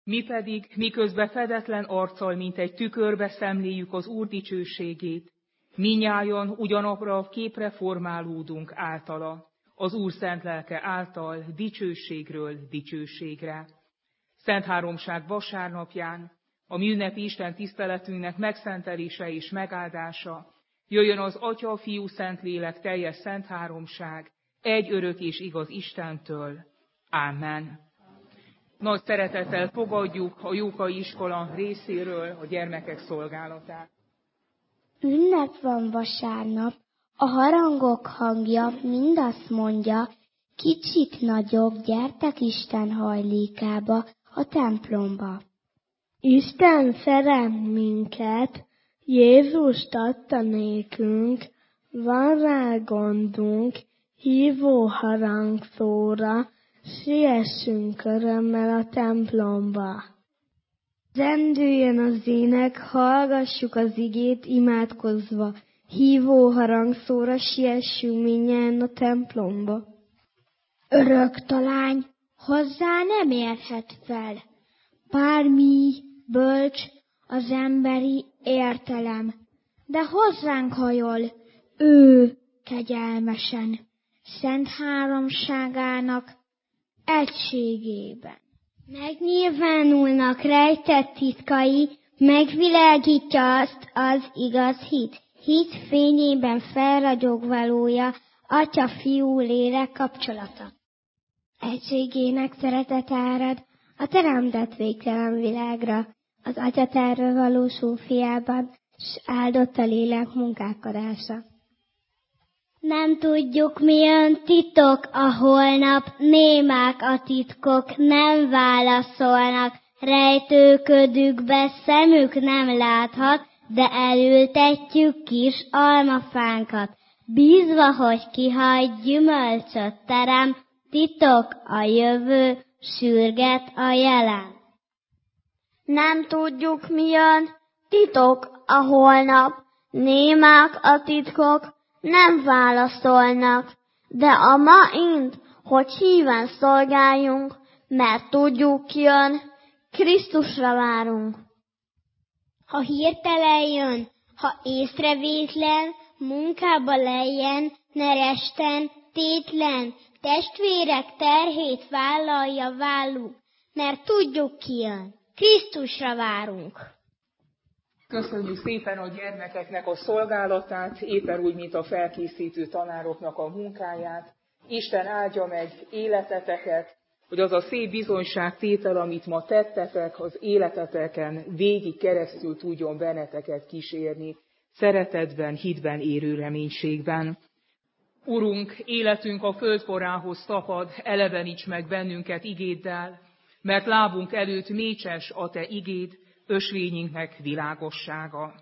Mi pedig, miközben fedetlen arccal, mint egy tükörbe szemléljük az Úr dicsőségét, minnyájan ugyanabra a képre formálódunk általa, az Úr szent lelke által dicsőségről dicsőségre. Szent Háromság vasárnapján, a mi ünnepi Isten tiszteletünknek megszentelése és megáldása, jöjjön az Atya, Fiú, Szentlélek teljes Szent Háromság, egy örök és igaz Istentől. Ámen. Nagy szeretettel fogadjuk a Jókai Iskola részéről a gyermekek szolgálatát. Ünnep van vasárnap, a harangok hangja mind azt mondja, kicsik-nagyok, gyertek Isten hajlékába, a templomba. Isten szeret minket, Jézust adta nékünk, van rá gondunk, hívó harangszóra, siessünk örömmel a templomba. Zendüljön az ének, hallgassuk az igét imádkozva, hívó harangszóra, siessünk mindnyájan a templomba. Örök talány hozzá nem érhet fel, bármi bölcs az emberi értelem, de hozzánk hajol ő kegyelmesen, Szent Háromságának egységében. Megnyilvánulnak rejtett titkai, megvilágítja azt az igaz hit. Hit fényében felragyog valója, Atya, Fiú, Lélek kapcsolata. Egységének szeretet árad a teremtett végtelen világra, az Atya terve valósul fiában, s áldott a lélek munkálkodása. Nem tudjuk, milyen titok a holnap, némák a titkok, nem válaszolnak, rejtőködükbe szemük nem láthat, de elültetjük kis almafánkat, bízva, hogy kihajt gyümölcsöt terem, titok a jövő, sürget a jelen. Nem tudjuk, milyen titok a holnap, némák a titkok, nem válaszolnak, de a ma int, hogy híven szolgáljunk, mert tudjuk, ki jön, Krisztusra várunk. Ha hirtelen jön, ha észrevétlen, munkába lejjen, ne resten, tétlen, testvérek terhét vállalja válluk, mert tudjuk, ki jön, Krisztusra várunk. Köszönjük szépen a gyermekeknek a szolgálatát, éppen úgy, mint a felkészítő tanároknak a munkáját. Isten áldja meg életeteket, hogy az a szép bizonyságtétel, amit ma tettetek, az életeteken végig keresztül tudjon benneteket kísérni, szeretetben, hitben érő reménységben. Urunk, életünk a földporához tapad, eleveníts meg bennünket igéddel, mert lábunk előtt mécses a te igéd, ösvényünknek világossága.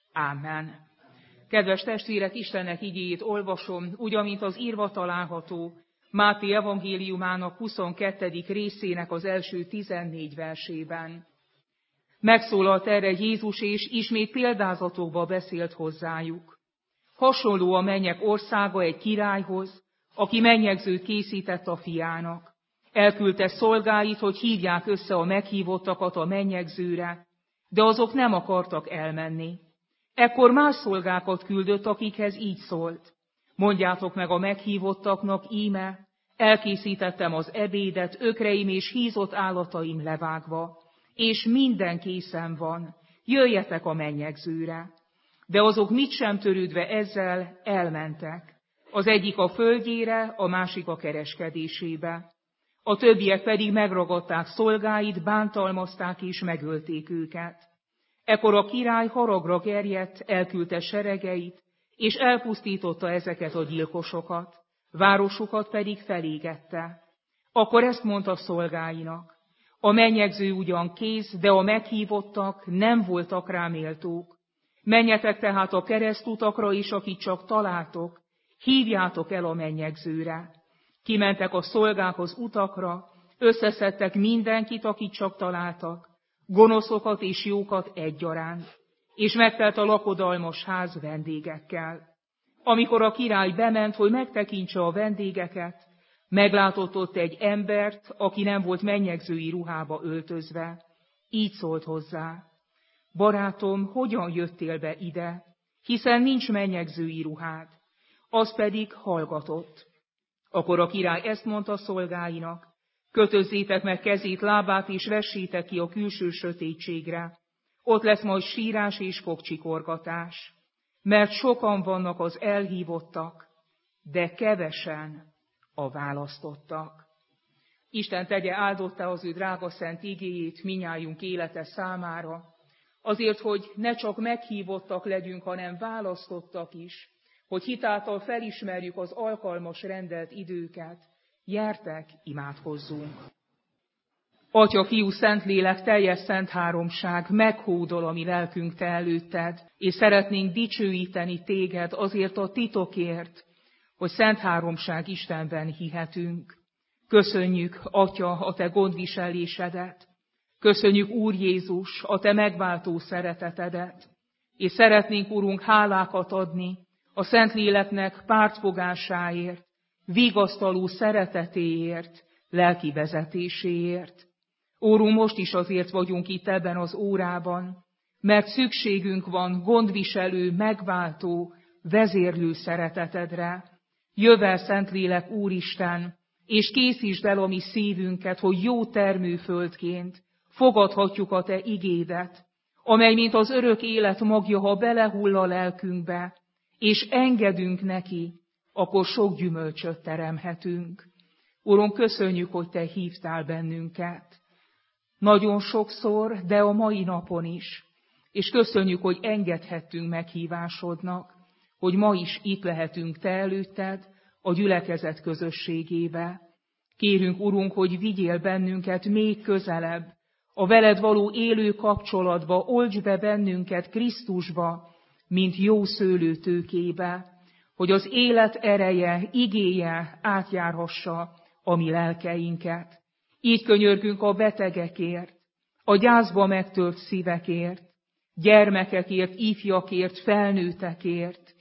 Ámen. Kedves testvérek, Istennek igéjét olvasom, úgy, amint az írva található, Máté evangéliumának 22. részének az első 14 versében. Megszólalt erre Jézus, és ismét példázatokba beszélt hozzájuk. Hasonló a mennyek országa egy királyhoz, aki mennyegzőt készített a fiának. Elküldte szolgáit, hogy hívják össze a meghívottakat a mennyegzőre, de azok nem akartak elmenni. Ekkor más szolgákat küldött, akikhez így szólt. Mondjátok meg a meghívottaknak, íme, elkészítettem az ebédet, ökreim és hízott állataim levágva, és minden készen van, jöjjetek a mennyegzőre. De azok mit sem törődve ezzel elmentek. Az egyik a földjére, a másik a kereskedésébe. A többiek pedig megragadták szolgáit, bántalmazták és megölték őket. Ekkor a király haragra gerjedt, elküldte seregeit, és elpusztította ezeket a gyilkosokat, városukat pedig felégette. Akkor ezt mondta szolgáinak: a mennyegző ugyan kész, de a meghívottak nem voltak rá méltók. Menjetek tehát a keresztutakra is, akit csak találtok, hívjátok el a mennyegzőre. Kimentek a szolgák az utakra, összeszedtek mindenkit, akit csak találtak, gonoszokat és jókat egyaránt, és megtelt a lakodalmas ház vendégekkel. Amikor a király bement, hogy megtekintse a vendégeket, meglátott ott egy embert, aki nem volt mennyegzői ruhába öltözve. így szólt hozzá: barátom, hogyan jöttél be ide, hiszen nincs mennyegzői ruhád? Az pedig hallgatott. Akkor a király ezt mondta szolgáinak: kötözzétek meg kezét, lábát, és vessétek ki a külső sötétségre. Ott lesz majd sírás és fogcsikorgatás, mert sokan vannak az elhívottak, de kevesen a választottak. Isten tegye áldottá az ő drága szent igéjét minnyájunk élete számára, azért, hogy ne csak meghívottak legyünk, hanem választottak is, hogy hitáltal felismerjük az alkalmas rendelt időket. Gyertek, imádkozzunk! Atya, Fiú, Szentlélek, teljes szent háromság, meghódol a mi lelkünk te előtted, és szeretnénk dicsőíteni téged azért a titokért, hogy szent háromság Istenben hihetünk. Köszönjük, Atya, a te gondviselésedet, köszönjük, Úr Jézus, a te megváltó szeretetedet, és szeretnénk, Urunk, hálákat adni a Szentléleknek pártfogásáért, vigasztaló szeretetéért, lelki vezetéséért. Úrunk, most is azért vagyunk itt ebben az órában, mert szükségünk van gondviselő, megváltó, vezérlő szeretetedre. Jövel, Szentlélek, Úristen, és készítsd el a mi szívünket, hogy jó termőföldként fogadhatjuk a te igédet, amely, mint az örök élet magja, ha belehull a lelkünkbe, és engedünk neki, akkor sok gyümölcsöt teremhetünk. Urunk, köszönjük, hogy te hívtál bennünket. Nagyon sokszor, de a mai napon is. És köszönjük, hogy engedhettünk meghívásodnak, hogy ma is itt lehetünk te előtted, a gyülekezet közösségébe. Kérünk, Urunk, hogy vigyél bennünket még közelebb, a veled való élő kapcsolatba, oltsd be bennünket Krisztusba, mint jó szőlőtőkébe, hogy az élet ereje, igéje átjárhassa a mi lelkeinket. Így könyörgünk a betegekért, a gyászba megtört szívekért, gyermekekért, ifjakért, felnőttekért,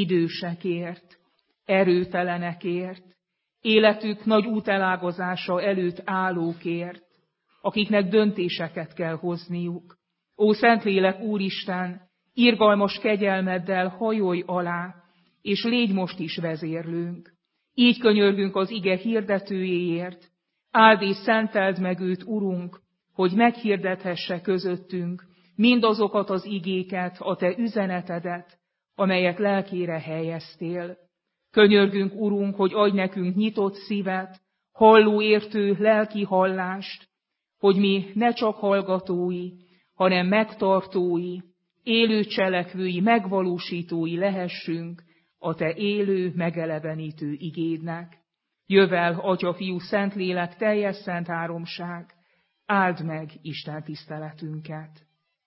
idősekért, erőtelenekért, életük nagy útelágazása előtt állókért, akiknek döntéseket kell hozniuk. Ó, Szentlélek, Úristen, irgalmas kegyelmeddel hajolj alá, és légy most is vezérlőnk. Így könyörgünk az ige hirdetőjéért, áld és szenteld meg őt, Urunk, hogy meghirdethesse közöttünk mindazokat az igéket, a te üzenetedet, amelyet lelkére helyeztél. Könyörgünk, Urunk, hogy adj nekünk nyitott szívet, hallóértő lelki hallást, hogy mi ne csak hallgatói, hanem megtartói, élő cselekvői, megvalósítói lehessünk a te élő, megelevenítő igédnek. Jövel, Atya, Fiú, Szentlélek, teljes szent háromság, áld meg Isten tiszteletünket.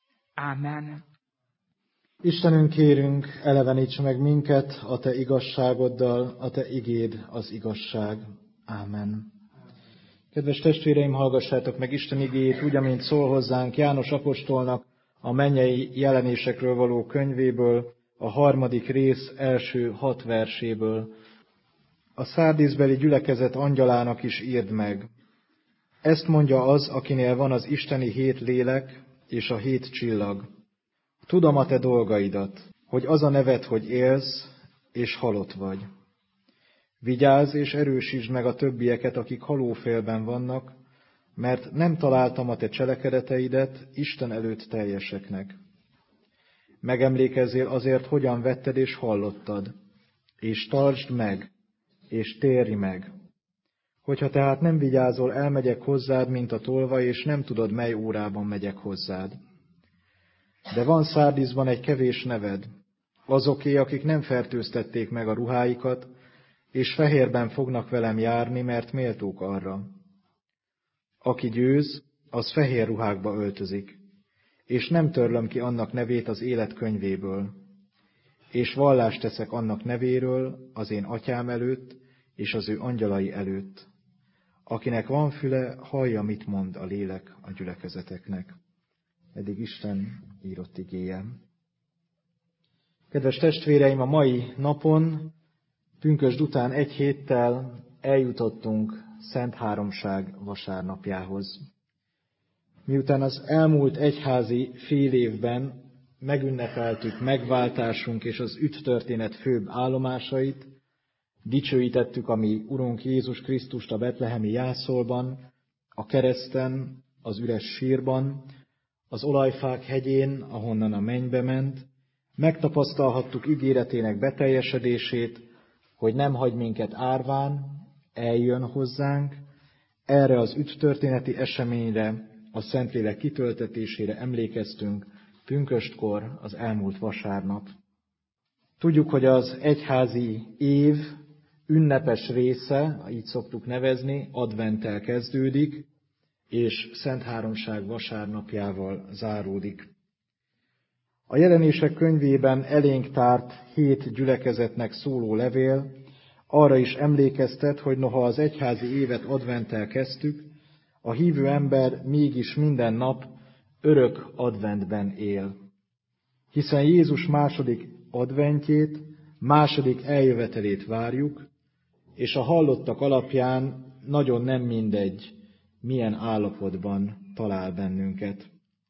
Ámen. Istenünk, kérünk, eleveníts meg minket a te igazságoddal, a te igéd az igazság. Ámen. Kedves testvéreim, hallgassátok meg Isten igéjét úgy, amint szól hozzánk János apostolnak a mennyei jelenésekről való könyvéből, a 3. rész első 6 verséből. A Szárdisbeli gyülekezet angyalának is írd meg. Ezt mondja az, akinél van az isteni 7 lélek és a 7 csillag. Tudom a te dolgaidat, hogy az a neved, hogy élsz, és halott vagy. Vigyázz és erősítsd meg a többieket, akik halófélben vannak, mert nem találtam a te cselekedeteidet Isten előtt teljeseknek. Megemlékezzél azért, hogyan vetted és hallottad, és tartsd meg, és térj meg. Hogyha tehát nem vigyázol, elmegyek hozzád, mint a tolvaj, és nem tudod, mely órában megyek hozzád. De van Szárdiszban egy kevés neved, azoké, akik nem fertőztették meg a ruháikat, és fehérben fognak velem járni, mert méltók arra. Aki győz, az fehér ruhákba öltözik, és nem törlöm ki annak nevét az élet könyvéből, és vallást teszek annak nevéről az én atyám előtt, és az ő angyalai előtt. Akinek van füle, hallja, mit mond a lélek a gyülekezeteknek. Eddig Isten írott igéje. Kedves testvéreim, a mai napon, pünkösd után 1 héttel eljutottunk Szent Háromság vasárnapjához. Miután az elmúlt egyházi fél évben megünnepeltük megváltásunk és az üdvtörténet főbb állomásait, dicsőítettük a mi Urunk Jézus Krisztust a betlehemi jászolban, a kereszten, az üres sírban, az olajfák hegyén, ahonnan a mennybe ment, megtapasztalhattuk ígéretének beteljesedését, hogy nem hagy minket árván, eljön hozzánk, erre az üdvtörténeti eseményre, a Szentlélek kitöltetésére emlékeztünk pünköstkor, az elmúlt vasárnap. Tudjuk, hogy az egyházi év ünnepes része, így szoktuk nevezni, adventtel kezdődik, és Szent Háromság vasárnapjával záródik. A Jelenések könyvében elénk tárt 7 gyülekezetnek szóló levél arra is emlékeztet, hogy noha az egyházi évet adventtel kezdtük, a hívő ember mégis minden nap örök adventben él. Hiszen Jézus második adventjét, második eljövetelét várjuk, és a hallottak alapján nagyon nem mindegy, milyen állapotban talál bennünket.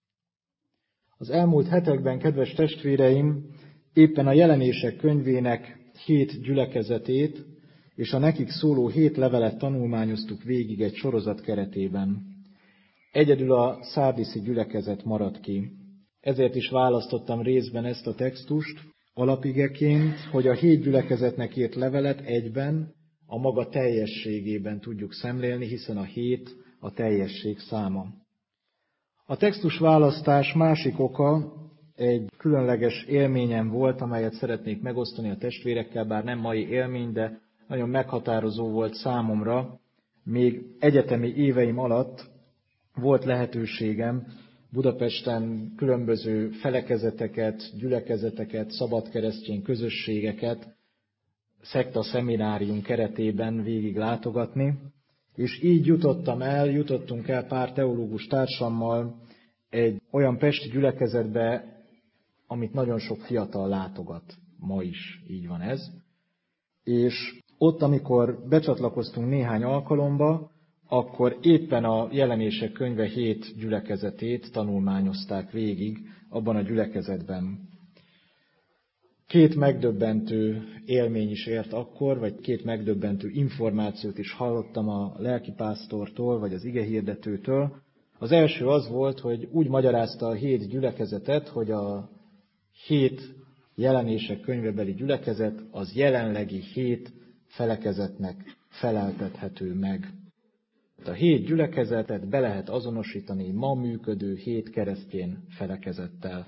Az elmúlt hetekben, kedves testvéreim, éppen a Jelenések könyvének 7 gyülekezetét és a nekik szóló 7 levelet tanulmányoztuk végig egy sorozat keretében. Egyedül a szárdiszi gyülekezet maradt ki. Ezért is választottam részben ezt a textust alapigeként, hogy a 7 gyülekezetnek írt levelet egyben, a maga teljességében tudjuk szemlélni, hiszen a 7 a teljesség száma. A textus választás másik oka egy különleges élményem volt, amelyet szeretnék megosztani a testvérekkel, bár nem mai élmény, de nagyon meghatározó volt számomra. Még egyetemi éveim alatt volt lehetőségem Budapesten különböző felekezeteket, gyülekezeteket, szabadkeresztény közösségeket, szekta szeminárium keretében végig látogatni, és így jutottunk el pár teológus társammal egy olyan pesti gyülekezetbe, amit nagyon sok fiatal látogat. Ma is így van ez. És ott, amikor becsatlakoztunk néhány alkalomba, akkor éppen a Jelenések könyve 7 gyülekezetét tanulmányozták végig abban a gyülekezetben. 2 megdöbbentő élmény is ért akkor, vagy 2 megdöbbentő információt is hallottam a lelkipásztortól, vagy az igehirdetőtől. Az első az volt, hogy úgy magyarázta a 7 gyülekezetet, hogy a 7 Jelenések könyvebeli gyülekezet az jelenlegi 7 felekezetnek feleltethető meg. A 7 gyülekezetet be lehet azonosítani ma működő 7 keresztény felekezettel.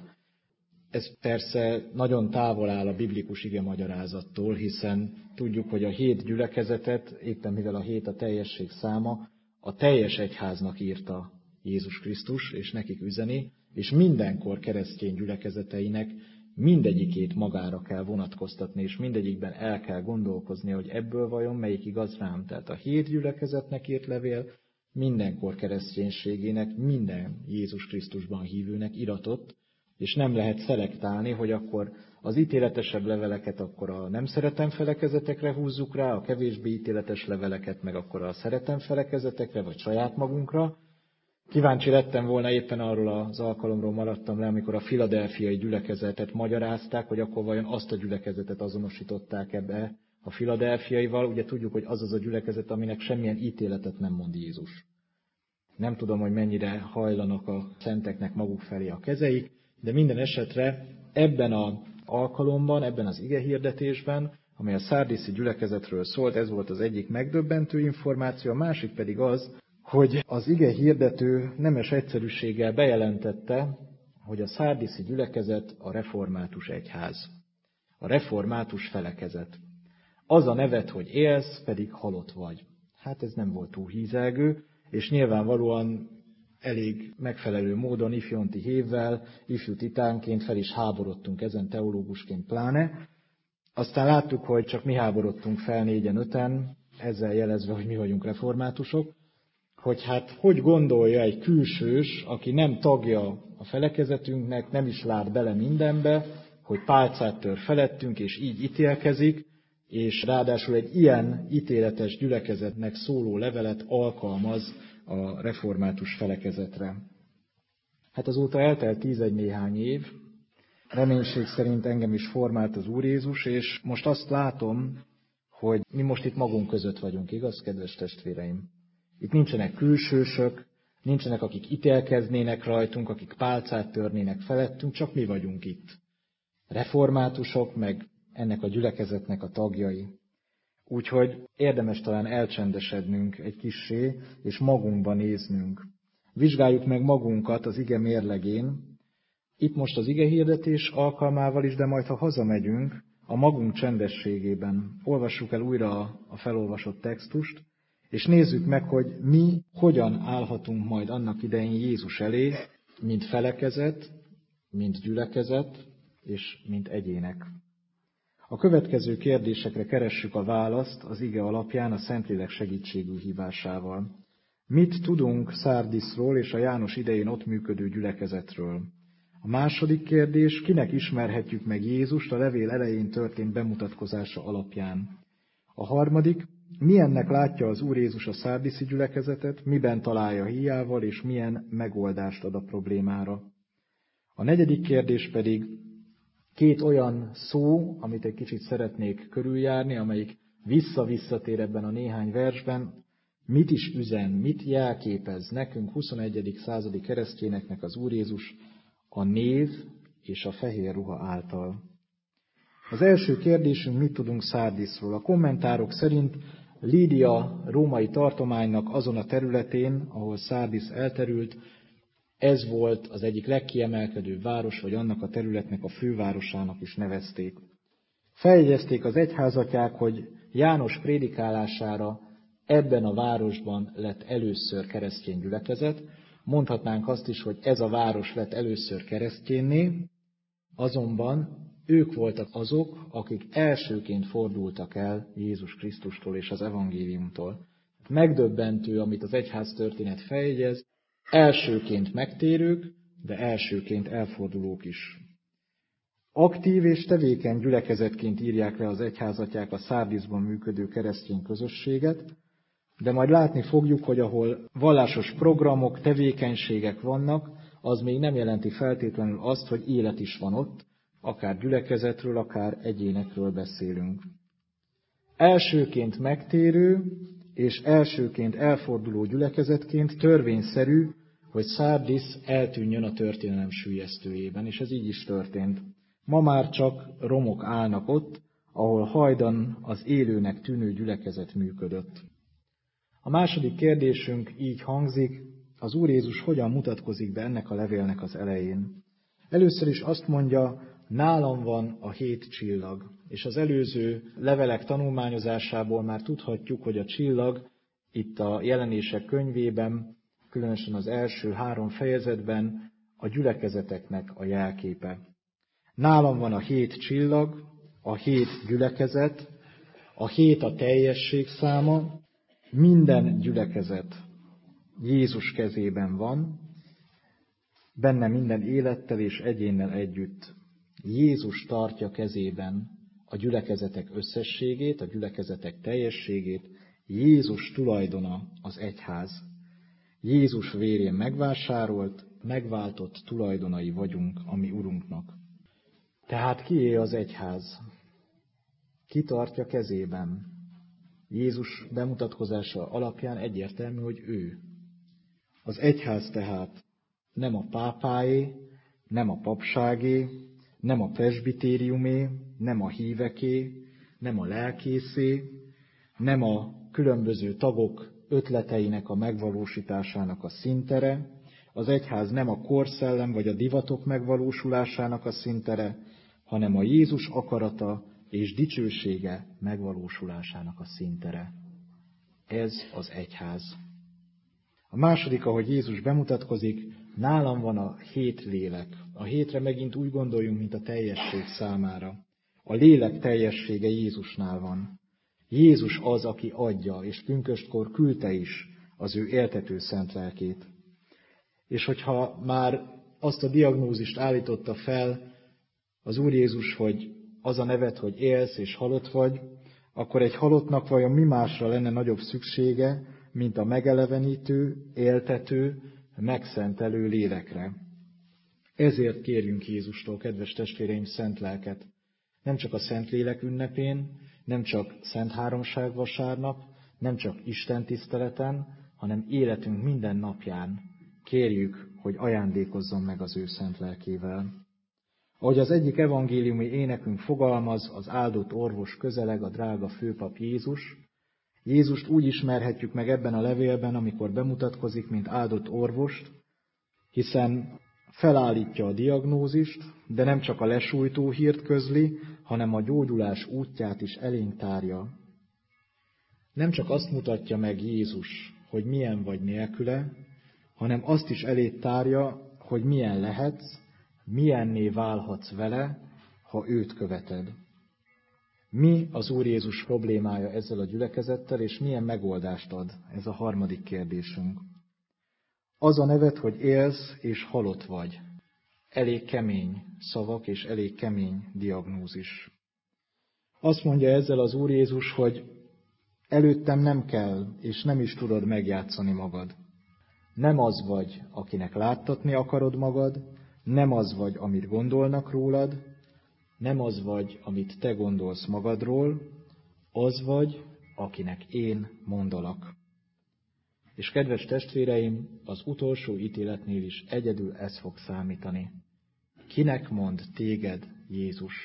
Ez persze nagyon távol áll a biblikus igemagyarázattól, hiszen tudjuk, hogy a 7 gyülekezetet, éppen mivel a 7 a teljesség száma, a teljes egyháznak írta Jézus Krisztus, és nekik üzeni, és mindenkor keresztény gyülekezeteinek mindegyikét magára kell vonatkoztatni, és mindegyikben el kell gondolkozni, hogy ebből vajon melyik igaz rám. Tehát a 7 gyülekezetnek írt levél mindenkor kereszténységének, minden Jézus Krisztusban hívőnek iratott, és nem lehet szelektálni, hogy akkor az ítéletesebb leveleket akkor a nem szeretem felekezetekre húzzuk rá, a kevésbé ítéletes leveleket meg akkor a szeretem felekezetekre, vagy saját magunkra. Kíváncsi lettem volna, éppen arról az alkalomról maradtam le, amikor a filadelfiai gyülekezetet magyarázták, hogy akkor vajon azt a gyülekezetet azonosították ebbe a filadelfiaival. Ugye tudjuk, hogy az a gyülekezet, aminek semmilyen ítéletet nem mond Jézus. Nem tudom, hogy mennyire hajlanak a szenteknek maguk felé a kezeik, de minden esetre ebben az alkalomban, ebben az igehirdetésben, amely a szárdiszi gyülekezetről szólt, ez volt az egyik megdöbbentő információ, a másik pedig az, hogy az igehirdető nemes egyszerűséggel bejelentette, hogy a szárdiszi gyülekezet a református egyház, a református felekezet. Az a nevet, hogy élsz, pedig halott vagy. Hát ez nem volt túl hízelgő, és nyilvánvalóan elég megfelelő módon ifjonti hévvel, ifjú titánként fel is háborodtunk ezen, teológusként pláne. Aztán láttuk, hogy csak mi háborodtunk fel 4-5, ezzel jelezve, hogy mi vagyunk reformátusok, hogy hát hogy gondolja egy külsős, aki nem tagja a felekezetünknek, nem is lát bele mindenbe, hogy pálcát tör felettünk, és így ítélkezik, és ráadásul egy ilyen ítéletes gyülekezetnek szóló levelet alkalmaz a református felekezetre. Hát azóta eltelt 10 néhány év, reménység szerint engem is formált az Úr Jézus, és most azt látom, hogy mi most itt magunk között vagyunk, igaz, kedves testvéreim? Itt nincsenek külsősök, nincsenek, akik ítélkeznének rajtunk, akik pálcát törnének felettünk, csak mi vagyunk itt. Reformátusok, meg ennek a gyülekezetnek a tagjai. Úgyhogy érdemes talán elcsendesednünk egy kissé, és magunkba néznünk. Vizsgáljuk meg magunkat az ige mérlegén, itt most az ige hirdetés alkalmával is, de majd ha hazamegyünk, a magunk csendességében olvassuk el újra a felolvasott textust, és nézzük meg, hogy mi hogyan állhatunk majd annak idején Jézus elé, mint felekezet, mint gyülekezet, és mint egyének. A következő kérdésekre keressük a választ az ige alapján a Szentlélek segítségű hívásával. Mit tudunk Szárdiszról és a János idején ott működő gyülekezetről? A második kérdés, kinek ismerhetjük meg Jézust a levél elején történt bemutatkozása alapján? A harmadik, milyennek látja az Úr Jézus a szárdiszi gyülekezetet, miben találja híjával, és milyen megoldást ad a problémára? A negyedik kérdés pedig két olyan szó, amit egy kicsit szeretnék körüljárni, amelyik visszatér ebben a néhány versben, mit is üzen, mit jelképez nekünk 21. századi keresztényeknek az Úr Jézus a név és a fehér ruha által. Az első kérdésünk, mit tudunk Szárdiszról? A kommentárok szerint Lídia római tartománynak azon a területén, ahol Szárdisz elterült, ez volt az egyik legkiemelkedőbb város, vagy annak a területnek a fővárosának is nevezték. Feljegyezték az egyházatják, hogy János prédikálására ebben a városban lett először keresztény gyülekezet. Mondhatnánk azt is, hogy ez a város lett először keresztjénné, azonban ők voltak azok, akik elsőként fordultak el Jézus Krisztustól és az evangéliumtól. Megdöbbentő, amit az egyház történet feljegyez, elsőként megtérők, de elsőként elfordulók is. Aktív és tevékeny gyülekezetként írják le az egyházatják a Szárdiszban működő keresztény közösséget, de majd látni fogjuk, hogy ahol vallásos programok, tevékenységek vannak, az még nem jelenti feltétlenül azt, hogy élet is van ott, akár gyülekezetről, akár egyénekről beszélünk. Elsőként megtérő és elsőként elforduló gyülekezetként törvényszerű, hogy Szárdisz eltűnjön a történelem süllyesztőjében, és ez így is történt. Ma már csak romok állnak ott, ahol hajdan az élőnek tűnő gyülekezet működött. A második kérdésünk így hangzik, az Úr Jézus hogyan mutatkozik be ennek a levélnek az elején? Először is azt mondja, nálam van a 7 csillag, és az előző levelek tanulmányozásából már tudhatjuk, hogy a csillag itt a Jelenések könyvében, különösen az első 3 fejezetben a gyülekezeteknek a jelképe. Nálam van a 7 csillag, a 7 gyülekezet, a 7 a teljesség száma, minden gyülekezet Jézus kezében van, benne minden élettel és egyénnel együtt. Jézus tartja kezében a gyülekezetek összességét, a gyülekezetek teljességét, Jézus tulajdona az egyház. Jézus vérén megvásárolt, megváltott tulajdonai vagyunk a mi Urunknak. Tehát kié az egyház? Ki tartja kezében? Jézus bemutatkozása alapján egyértelmű, hogy ő. Az egyház tehát nem a pápáé, nem a papságé, nem a presbitériumé, nem a híveké, nem a lelkészé, nem a különböző tagok ötleteinek a megvalósításának a színtere, az egyház nem a korszellem vagy a divatok megvalósulásának a színtere, hanem a Jézus akarata és dicsősége megvalósulásának a színtere. Ez az egyház. A második, ahogy Jézus bemutatkozik, nálam van a 7 lélek. A 7-re megint úgy gondoljunk, mint a teljesség számára. A lélek teljessége Jézusnál van. Jézus az, aki adja, és pünköstkor küldte is az ő éltető szent lelkét. És hogyha már azt a diagnózist állította fel az Úr Jézus, hogy az a neved, hogy élsz és halott vagy, akkor egy halottnak vajon mi másra lenne nagyobb szüksége, mint a megelevenítő, éltető, megszentelő lélekre. Ezért kérjünk Jézustól, kedves testvéreim, szent lelket. Nem csak a Szentlélek ünnepén, nem csak Szent Háromság vasárnap, nem csak Isten tiszteleten, hanem életünk minden napján kérjük, hogy ajándékozzon meg az ő szent lelkével. Ahogy az egyik evangéliumi énekünk fogalmaz, az áldott orvos közeleg, a drága főpap Jézus. Jézust úgy ismerhetjük meg ebben a levélben, amikor bemutatkozik, mint áldott orvost, hiszen felállítja a diagnózist, de nem csak a lesújtó hírt közli, hanem a gyógyulás útját is elénk tárja. Nem csak azt mutatja meg Jézus, hogy milyen vagy nélküle, hanem azt is elét tárja, hogy milyen lehetsz, milyenné válhatsz vele, ha őt követed. Mi az Úr Jézus problémája ezzel a gyülekezettel, és milyen megoldást ad? Ez a harmadik kérdésünk. Az a neved, hogy élsz és halott vagy. Elég kemény szavak és elég kemény diagnózis. Azt mondja ezzel az Úr Jézus, hogy előttem nem kell, és nem is tudod megjátszani magad. Nem az vagy, akinek láttatni akarod magad, nem az vagy, amit gondolnak rólad, nem az vagy, amit te gondolsz magadról, az vagy, akinek én mondalak. És kedves testvéreim, az utolsó ítéletnél is egyedül ez fog számítani. Kinek mond téged Jézus?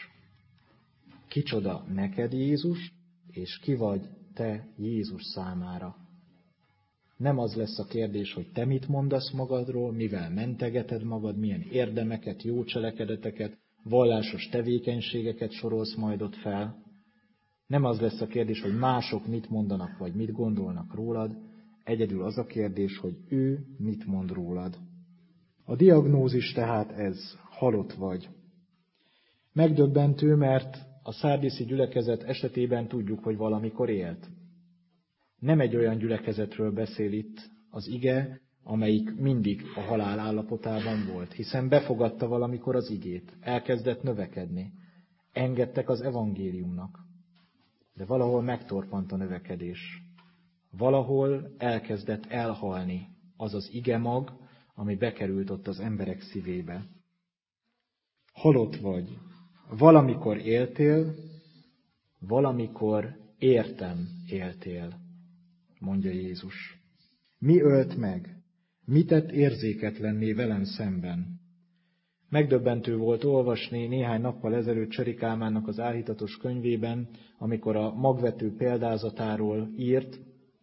Kicsoda neked Jézus, és ki vagy te Jézus számára? Nem az lesz a kérdés, hogy te mit mondasz magadról, mivel mentegeted magad, milyen érdemeket, jó cselekedeteket, vallásos tevékenységeket sorolsz majd ott fel. Nem az lesz a kérdés, hogy mások mit mondanak, vagy mit gondolnak rólad. Egyedül az a kérdés, hogy ő mit mond rólad. A diagnózis tehát ez, halott vagy. Megdöbbentő, mert a szárdiszi gyülekezet esetében tudjuk, hogy valamikor élt. Nem egy olyan gyülekezetről beszél itt az ige, amelyik mindig a halál állapotában volt, hiszen befogadta valamikor az igét, elkezdett növekedni, engedtek az evangéliumnak, de valahol megtorpant a növekedés. Valahol elkezdett elhalni az az igemag, ami bekerült ott az emberek szívébe. Halott vagy. Valamikor éltél, valamikor értem éltél, mondja Jézus. Mi ölt meg? Mi tett érzéketlenné velem szemben? Megdöbbentő volt olvasni néhány nappal ezelőtt Cseri Kálmánnak az Álhitatos könyvében, amikor a magvető példázatáról írt,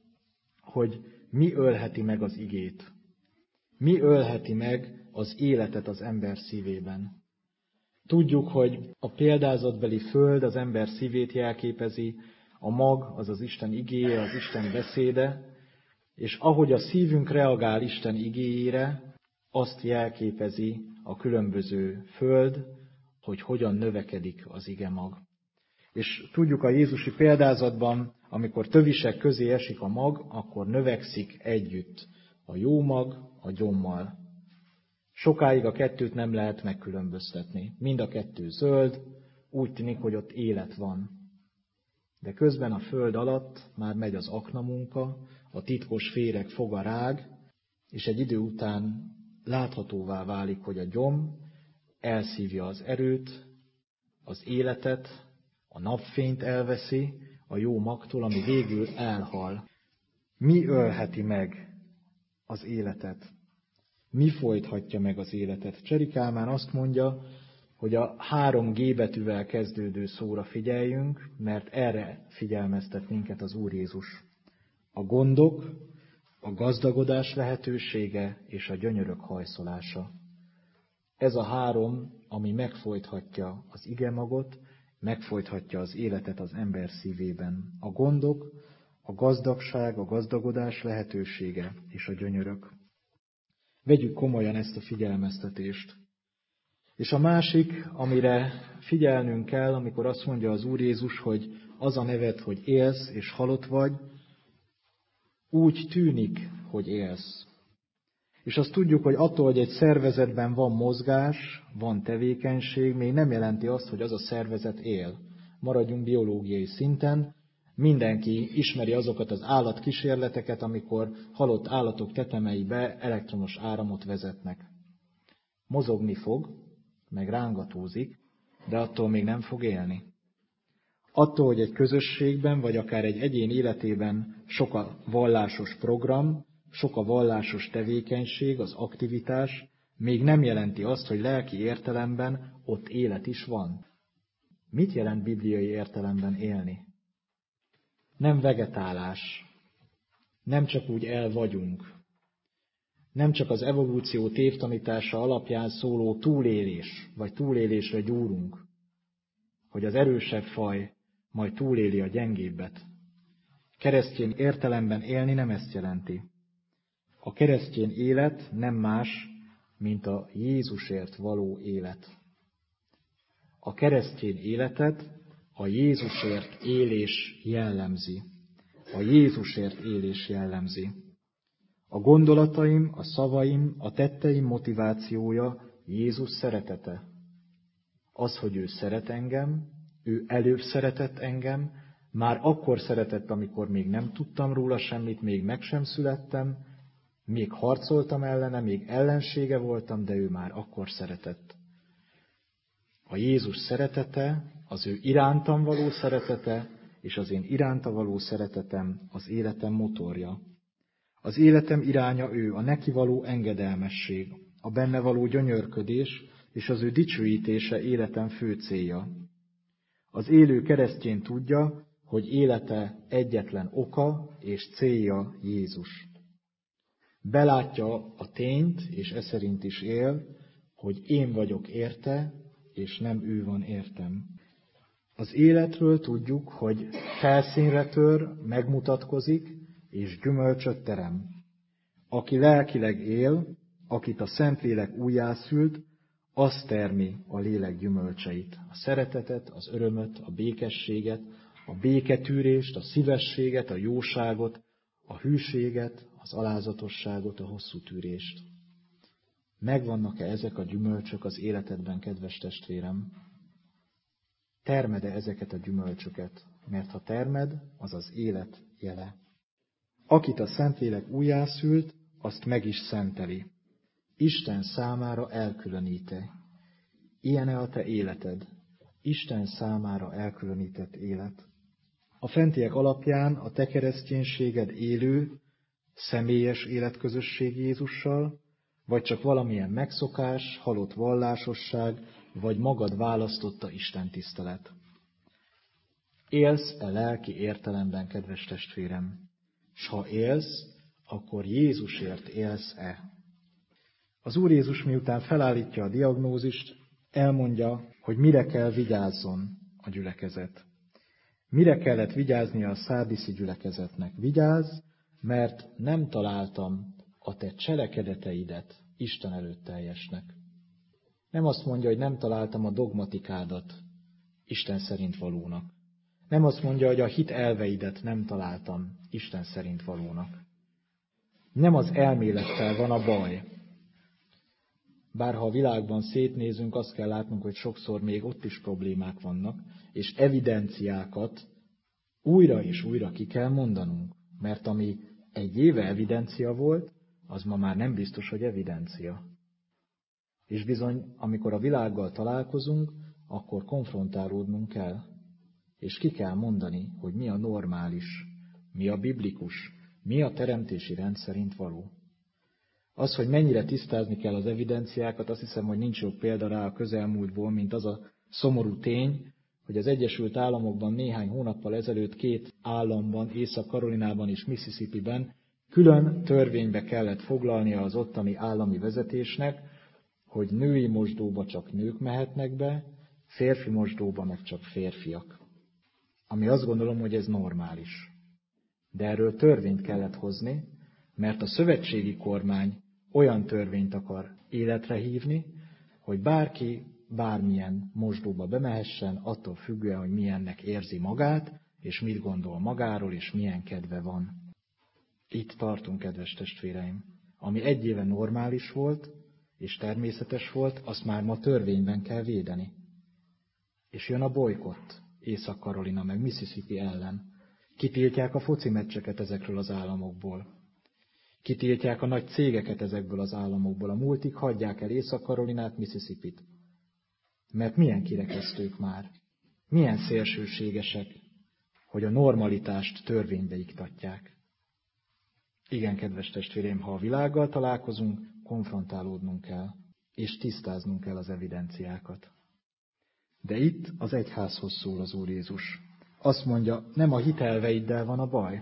hogy mi ölheti meg az igét. Mi ölheti meg az életet az ember szívében. Tudjuk, hogy a példázatbeli föld az ember szívét jelképezi, a mag az az Isten igéje, az Isten beszéde, és ahogy a szívünk reagál Isten igéjére, azt jelképezi a különböző föld, hogy hogyan növekedik az igemag. És tudjuk a jézusi példázatban, amikor tövisek közé esik a mag, akkor növekszik együtt a jó mag a gyommal. Sokáig a kettőt nem lehet megkülönböztetni. Mind a kettő zöld, úgy tűnik, hogy ott élet van. De közben a föld alatt már megy az aknamunka, a titkos féreg foga rág, és egy idő után láthatóvá válik, hogy a gyom elszívja az erőt, az életet, a napfényt elveszi a jó magtól, ami végül elhal. Mi ölheti meg az életet? Mi folythatja meg az életet? Cseri Kálmán azt mondja, hogy a 3 G betűvel kezdődő szóra figyeljünk, mert erre figyelmeztet minket az Úr Jézus. A gondok, a gazdagodás lehetősége és a gyönyörök hajszolása. Ez a 3, ami megfojthatja az igemagot, megfojthatja az életet az ember szívében. A gondok, a gazdagság, a gazdagodás lehetősége és a gyönyörök. Vegyük komolyan ezt a figyelmeztetést. És a másik, amire figyelnünk kell, amikor azt mondja az Úr Jézus, hogy az a neved, hogy élsz és halott vagy, úgy tűnik, hogy élsz. És azt tudjuk, hogy attól, hogy egy szervezetben van mozgás, van tevékenység, még nem jelenti azt, hogy az a szervezet él. Maradjunk biológiai szinten. Mindenki ismeri azokat az állatkísérleteket, amikor halott állatok tetemeibe elektromos áramot vezetnek. Mozogni fog, meg rángatózik, de attól még nem fog élni. Attól, hogy egy közösségben, vagy akár egy egyén életében sok a vallásos program, sok a vallásos tevékenység, az aktivitás, még nem jelenti azt, hogy lelki értelemben ott élet is van. Mit jelent bibliai értelemben élni? Nem vegetálás, nem csak úgy el vagyunk, nem csak az evolúció tévtanítása alapján szóló túlélés, vagy túlélésre gyúrunk, hogy az erősebb faj majd túléli a gyengébbet. Keresztény értelemben élni nem ezt jelenti. A keresztény élet nem más, mint a Jézusért való élet. A keresztény életet a Jézusért élés jellemzi. A Jézusért élés jellemzi. A gondolataim, a szavaim, a tetteim motivációja Jézus szeretete. Az, hogy ő szeret engem, ő előbb szeretett engem, már akkor szeretett, amikor még nem tudtam róla semmit, még meg sem születtem, még harcoltam ellene, még ellensége voltam, de ő már akkor szeretett. A Jézus szeretete, az ő irántam való szeretete, és az én iránta való szeretetem az életem motorja. Az életem iránya ő, a neki való engedelmesség, a benne való gyönyörködés, és az ő dicsőítése életem fő célja. Az élő keresztény tudja, hogy élete egyetlen oka és célja Jézus. Belátja a tényt, és e szerint is él, hogy én vagyok érte, és nem ő van értem. Az életről tudjuk, hogy felszínre tör, megmutatkozik, és gyümölcsöt terem. Aki lelkileg él, akit a Szentlélek újjászült, az termi a lélek gyümölcseit. A szeretetet, az örömöt, a békességet, a béketűrést, a szívességet, a jóságot, a hűséget, az alázatosságot, a hosszú tűrést. Megvannak-e ezek a gyümölcsök az életedben, kedves testvérem? Termed-e ezeket a gyümölcsöket? Mert ha termed, az az élet jele. Akit a Szentlélek újjászült, azt meg is szenteli. Isten számára elkülöníte. Ilyen-e a te életed? Isten számára elkülönített élet. A fentiek alapján a te kereszténységed élő, személyes életközösség Jézussal, vagy csak valamilyen megszokás, halott vallásosság, vagy magad választotta Isten tisztelet. Élsz-e lelki értelemben, kedves testvérem? S ha élsz, akkor Jézusért élsz-e? Az Úr Jézus miután felállítja a diagnózist, elmondja, hogy mire kell vigyázzon a gyülekezet. Mire kellett vigyáznia a szárdiszi gyülekezetnek? Vigyázz, mert nem találtam a te cselekedeteidet Isten előtt teljesnek. Nem azt mondja, hogy nem találtam a dogmatikádat Isten szerint valónak. Nem azt mondja, hogy a hit elveidet nem találtam Isten szerint valónak. Nem az elmélettel van a baj. Bárha a világban szétnézünk, azt kell látnunk, hogy sokszor még ott is problémák vannak, és evidenciákat újra és újra ki kell mondanunk. Mert ami egy éve evidencia volt, az ma már nem biztos, hogy evidencia. És bizony, amikor a világgal találkozunk, akkor konfrontálódnunk kell. És ki kell mondani, hogy mi a normális, mi a biblikus, mi a teremtési rend szerint való. Az, hogy mennyire tisztázni kell az evidenciákat, azt hiszem, hogy nincs jobb példa rá a közelmúltból, mint az a szomorú tény, hogy az Egyesült Államokban néhány hónappal ezelőtt 2 államban, Észak-Karolinában és Mississippiben külön törvénybe kellett foglalnia az ottani állami vezetésnek, hogy női mosdóba csak nők mehetnek be, férfi mosdóba meg csak férfiak. Ami azt gondolom, hogy ez normális. De erről törvényt kellett hozni, mert a szövetségi kormány olyan törvényt akar életre hívni, hogy bárki bármilyen mosdóba bemehessen, attól függően, hogy milyennek érzi magát, és mit gondol magáról, és milyen kedve van. Itt tartunk, kedves testvéreim. Ami egy éve normális volt, és természetes volt, azt már ma törvényben kell védeni. És jön a bolykott Észak-Karolina meg Mississippi ellen. Kitiltják a foci meccseket ezekről az államokból. Kitiltják a nagy cégeket ezekből az államokból. A multik hagyják el Észak-Karolinát, Mississippit. Mert milyen kirekesztők már, milyen szélsőségesek, hogy a normalitást törvénybe iktatják. Igen, kedves testvéreim, ha a világgal találkozunk, konfrontálódnunk kell, és tisztáznunk kell az evidenciákat. De itt az egyházhoz szól az Úr Jézus. Azt mondja, nem a hitelveiddel van a baj.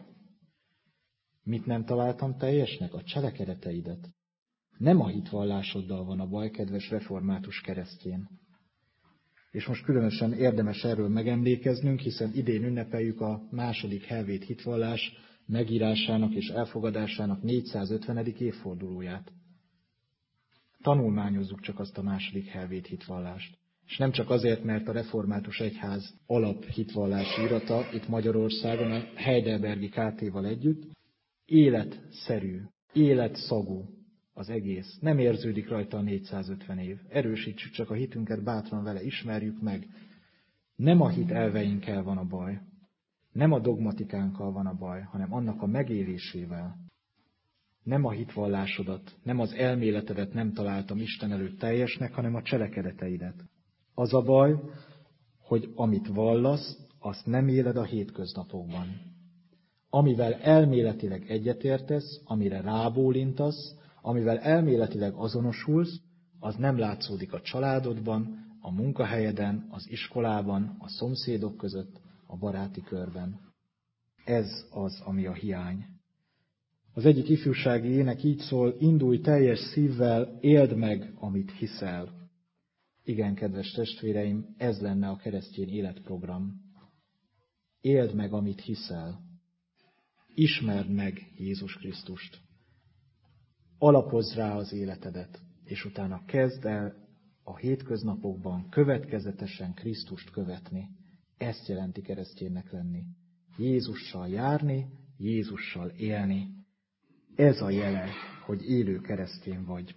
Mit nem találtam teljesnek? A cselekedeteidet. Nem a hitvallásoddal van a baj, kedves református keresztjén. És most különösen érdemes erről megemlékeznünk, hiszen idén ünnepeljük a második helvét hitvallás megírásának és elfogadásának 450. évfordulóját. Tanulmányozzuk csak azt a második helvét hitvallást. És nem csak azért, mert a református egyház alap hitvallási irata itt Magyarországon a Heidelbergi KT-val együtt életszerű, életszagú az egész. Nem érződik rajta a 450 év. Erősítsük csak a hitünket, bátran vele ismerjük meg. Nem a hit elveinkkel van a baj, nem a dogmatikánkkal van a baj, hanem annak a megélésével. Nem a hitvallásodat, nem az elméletedet nem találtam Isten előtt teljesnek, hanem a cselekedeteidet. Az a baj, hogy amit vallasz, azt nem éled a hétköznapokban. Amivel elméletileg egyetértesz, amire rábólintasz, amivel elméletileg azonosulsz, az nem látszódik a családodban, a munkahelyeden, az iskolában, a szomszédok között, a baráti körben. Ez az, ami a hiány. Az egyik ifjúsági ének így szól, indulj teljes szívvel, éld meg, amit hiszel. Igen, kedves testvéreim, ez lenne a keresztény életprogram. Éld meg, amit hiszel. Ismerd meg Jézus Krisztust. Alapozz rá az életedet, és utána kezd el a hétköznapokban következetesen Krisztust követni. Ezt jelenti kereszténynek lenni. Jézussal járni, Jézussal élni. Ez a jele, hogy élő keresztény vagy.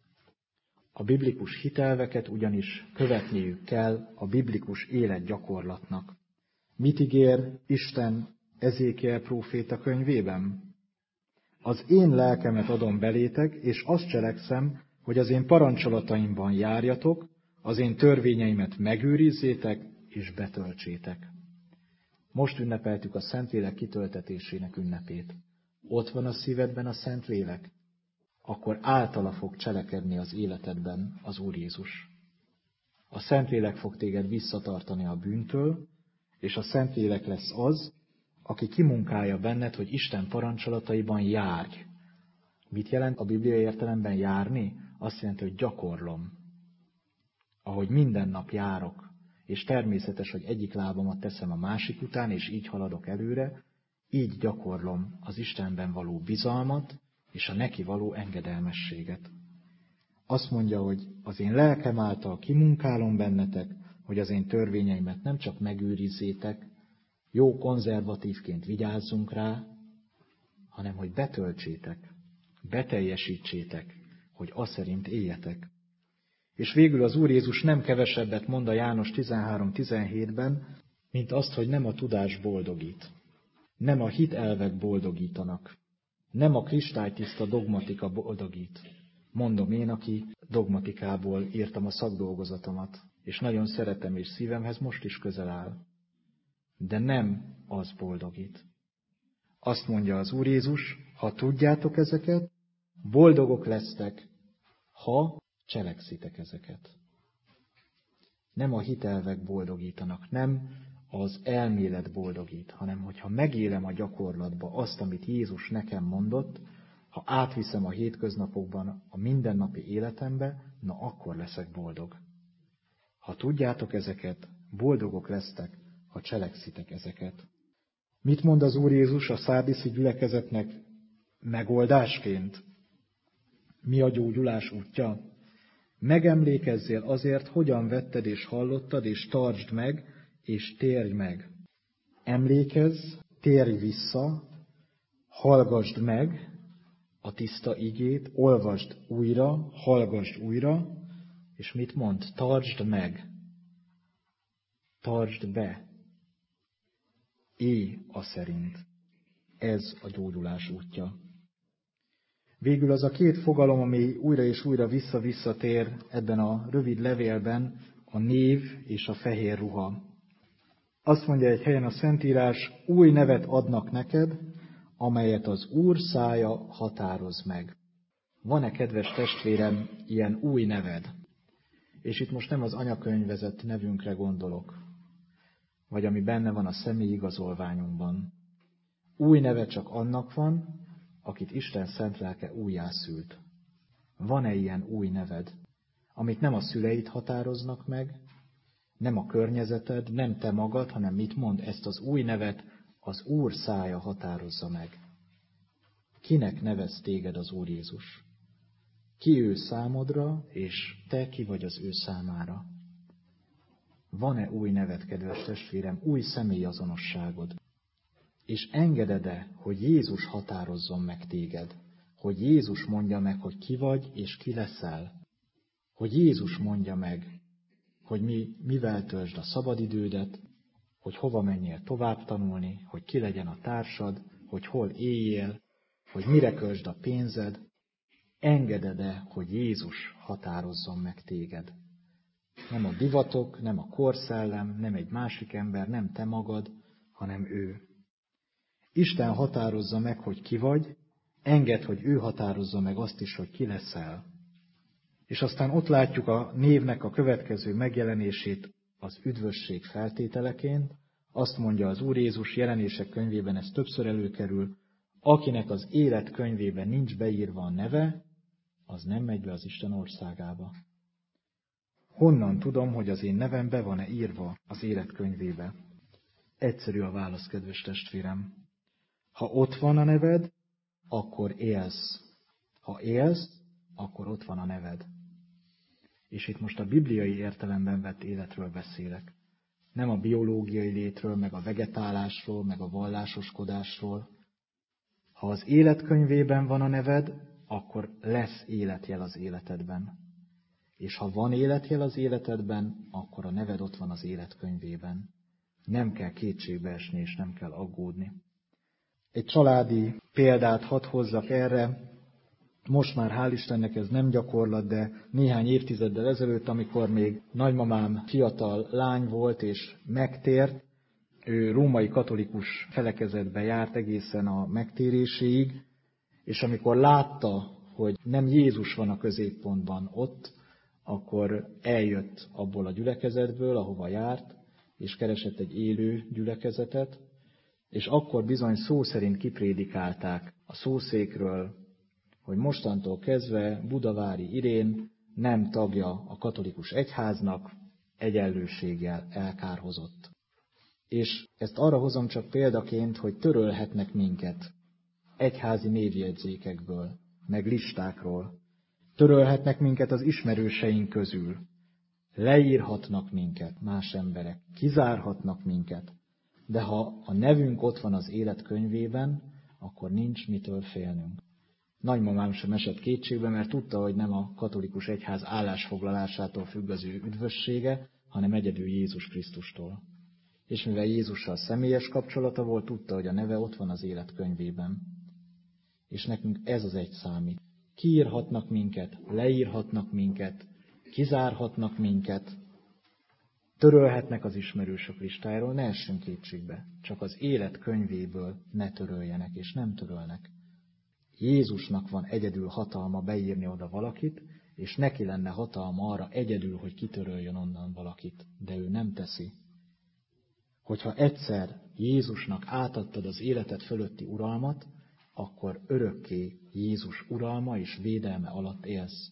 A biblikus hitelveket ugyanis követniük kell a biblikus életgyakorlatnak. Mit ígér Isten Ezékiel próféta könyvében? Az én lelkemet adom belétek, és azt cselekszem, hogy az én parancsolataimban járjatok, az én törvényeimet megőrizzétek és betöltsétek. Most ünnepeltük a Szentlélek kitöltetésének ünnepét. Ott van a szívedben a Szentlélek? Akkor általa fog cselekedni az életedben az Úr Jézus. A Szentlélek fog téged visszatartani a bűntől, és a Szentlélek lesz az, aki kimunkálja benned, hogy Isten parancsolataiban járj. Mit jelent a bibliai értelemben járni? Azt jelenti, hogy gyakorlom. Ahogy minden nap járok, és természetes, hogy egyik lábamat teszem a másik után, és így haladok előre, így gyakorlom az Istenben való bizalmat, és a neki való engedelmességet. Azt mondja, hogy az én lelkem által kimunkálom bennetek, hogy az én törvényeimet nem csak megőrizzétek, jó konzervatívként vigyázzunk rá, hanem hogy betöltsétek, beteljesítsétek, hogy az szerint éljetek. És végül az Úr Jézus nem kevesebbet mond a János 13:17-ben, mint azt, hogy nem a tudás boldogít. Nem a hitelvek boldogítanak. Nem a kristálytiszta dogmatika boldogít. Mondom én, aki dogmatikából írtam a szakdolgozatomat, és nagyon szeretem, és szívemhez most is közel áll. De nem az boldogít. Azt mondja az Úr Jézus, ha tudjátok ezeket, boldogok lesztek, ha cselekszitek ezeket. Nem a hitelvek boldogítanak, nem az elmélet boldogít, hanem hogyha megélem a gyakorlatba azt, amit Jézus nekem mondott, ha átviszem a hétköznapokban, a mindennapi életembe, na akkor leszek boldog. Ha tudjátok ezeket, boldogok lesztek, ha cselekszitek ezeket. Mit mond az Úr Jézus a szárdiszi gyülekezetnek megoldásként? Mi a gyógyulás útja? Megemlékezzél azért, hogyan vetted és hallottad, és tartsd meg, és térj meg. Emlékezz, térj vissza, hallgasd meg a tiszta igét, olvasd újra, hallgasd újra, és mit mond? Tartsd meg, tartsd be. Élj a szerint. Ez a gyógyulás útja. Végül az a két fogalom, ami újra és újra visszatér ebben a rövid levélben, a név és a fehér ruha. Azt mondja egy helyen a Szentírás, új nevet adnak neked, amelyet az Úr szája határoz meg. Van-e, kedves testvérem, ilyen új neved? És itt most nem az anyakönyvezett nevünkre gondolok, vagy ami benne van a személyigazolványunkban. Új neve csak annak van, akit Isten szent lelke újjászült. Van-e ilyen új neved, amit nem a szüleid határoznak meg, nem a környezeted, nem te magad, hanem mit mond, ezt az új nevet az Úr szája határozza meg. Kinek nevez téged az Úr Jézus? Ki ő számodra, és te ki vagy az ő számára? Van-e új neved, kedves testvérem, új személyazonosságod? És engeded-e, hogy Jézus határozzon meg téged? Hogy Jézus mondja meg, hogy ki vagy és ki leszel? Hogy Jézus mondja meg, hogy mivel töltsd a szabadidődet, hogy hova menjél tovább tanulni, hogy ki legyen a társad, hogy hol éljél, hogy mire költsd a pénzed? Engeded-e, hogy Jézus határozzon meg téged? Nem a divatok, nem a korszellem, nem egy másik ember, nem te magad, hanem ő. Isten határozza meg, hogy ki vagy, engedd, hogy ő határozza meg azt is, hogy ki leszel. És aztán ott látjuk a névnek a következő megjelenését az üdvösség feltételeként. Azt mondja az Úr Jézus, Jelenések könyvében ez többször előkerül, akinek az élet könyvében nincs beírva a neve, az nem megy be az Isten országába. Honnan tudom, hogy az én nevem be van-e írva az élet könyvébe? Egyszerű a válasz, kedves testvérem. Ha ott van a neved, akkor élsz. Ha élsz, akkor ott van a neved. És itt most a bibliai értelemben vett életről beszélek. Nem a biológiai létről, meg a vegetálásról, meg a vallásoskodásról. Ha az életkönyvében van a neved, akkor lesz életjel az életedben. És ha van életjel az életedben, akkor a neved ott van az életkönyvében. Nem kell kétségbe esni, és nem kell aggódni. Egy családi példát hadd hozzak erre. Most már hál' Istennek ez nem gyakorlat, de néhány évtizeddel ezelőtt, amikor még nagymamám fiatal lány volt és megtért, ő római katolikus felekezetbe járt egészen a megtéréséig, és amikor látta, hogy nem Jézus van a középpontban ott, akkor eljött abból a gyülekezetből, ahova járt, és keresett egy élő gyülekezetet, és akkor bizony szó szerint kiprédikálták a szószékről, hogy mostantól kezdve Budavári Irén nem tagja a katolikus egyháznak, egyenlőséggel elkárhozott. És ezt arra hozom csak példaként, hogy törölhetnek minket egyházi névjegyzékekből, meg listákról. Törölhetnek minket az ismerőseink közül. Leírhatnak minket más emberek, kizárhatnak minket. De ha a nevünk ott van az életkönyvében, akkor nincs mitől félnünk. Nagymamám sem esett kétségbe, mert tudta, hogy nem a katolikus egyház állásfoglalásától függ az ő üdvössége, hanem egyedül Jézus Krisztustól. És mivel Jézussal személyes kapcsolata volt, tudta, hogy a neve ott van az életkönyvében. És nekünk ez az egy számít. Kiírhatnak minket, leírhatnak minket, kizárhatnak minket, törölhetnek az ismerősök listájáról, ne essünk kétségbe. Csak az élet könyvéből ne töröljenek, és nem törölnek. Jézusnak van egyedül hatalma beírni oda valakit, és neki lenne hatalma arra egyedül, hogy kitöröljön onnan valakit, de ő nem teszi. Hogyha egyszer Jézusnak átadtad az életed fölötti uralmat, akkor örökké Jézus uralma és védelme alatt élsz.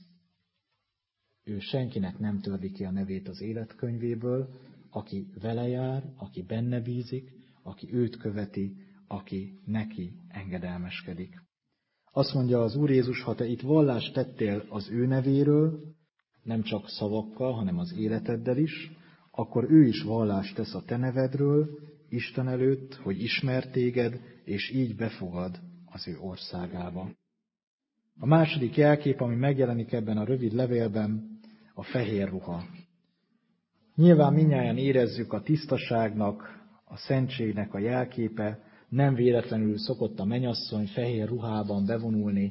Ő senkinek nem törli ki a nevét az életkönyvéből, aki vele jár, aki benne bízik, aki őt követi, aki neki engedelmeskedik. Azt mondja az Úr Jézus, ha te itt vallást tettél az ő nevéről, nem csak szavakkal, hanem az életeddel is, akkor ő is vallást tesz a te nevedről, Isten előtt, hogy ismer téged, és így befogad az ő országába. A második jelkép, ami megjelenik ebben a rövid levélben, a fehér ruha. Nyilván mindnyájan érezzük a tisztaságnak, a szentségnek a jelképe, nem véletlenül szokott a mennyasszony fehér ruhában bevonulni